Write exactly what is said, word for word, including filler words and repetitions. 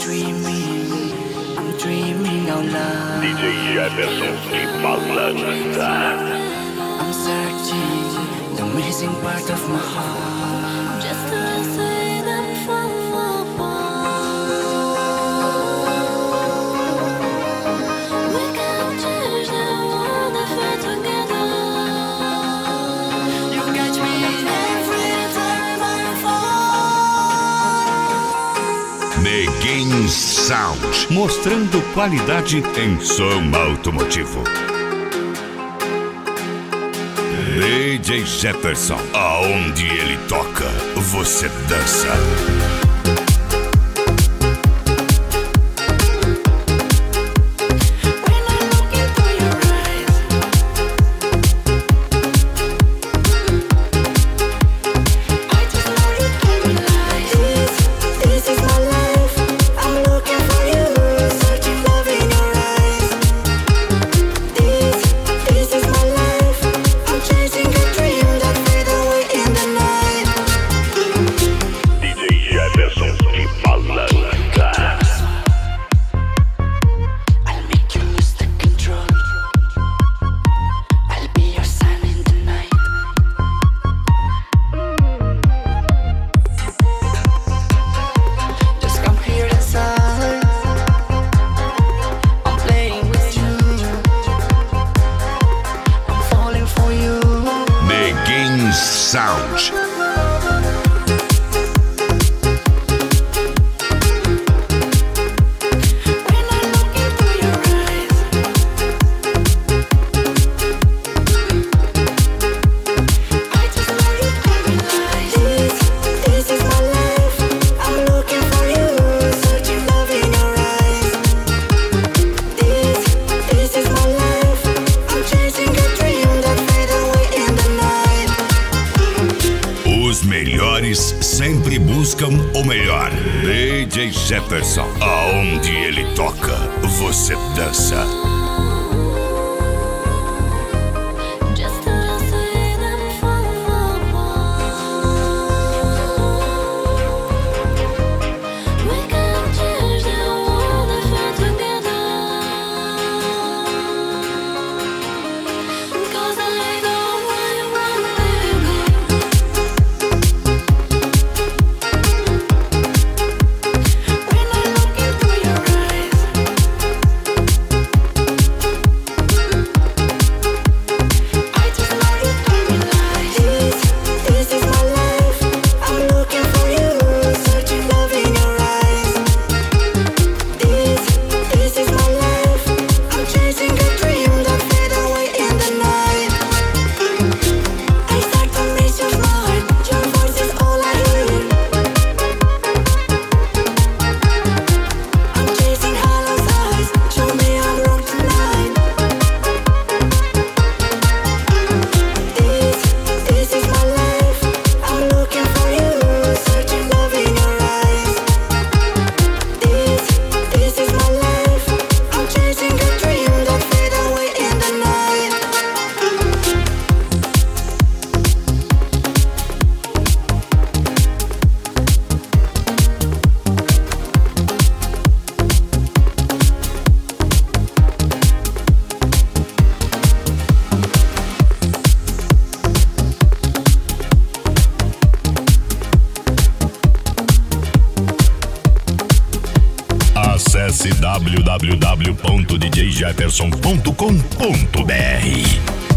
dreaming, I'm dreaming out loud. D J Jefferson de Malanza. I'm searching the missing part of my heart. Just to say them from apart. We can change the world if we're together. You catch me every time I fall. Neguin Sound, mostrando qualidade em som automotivo. D J Jefferson, aonde ele toca, você dança. Sound. Os melhores sempre buscam o melhor. D J Jefferson, aonde ele toca, você dança. Acesse w w w ponto d j jefferson ponto com ponto b r.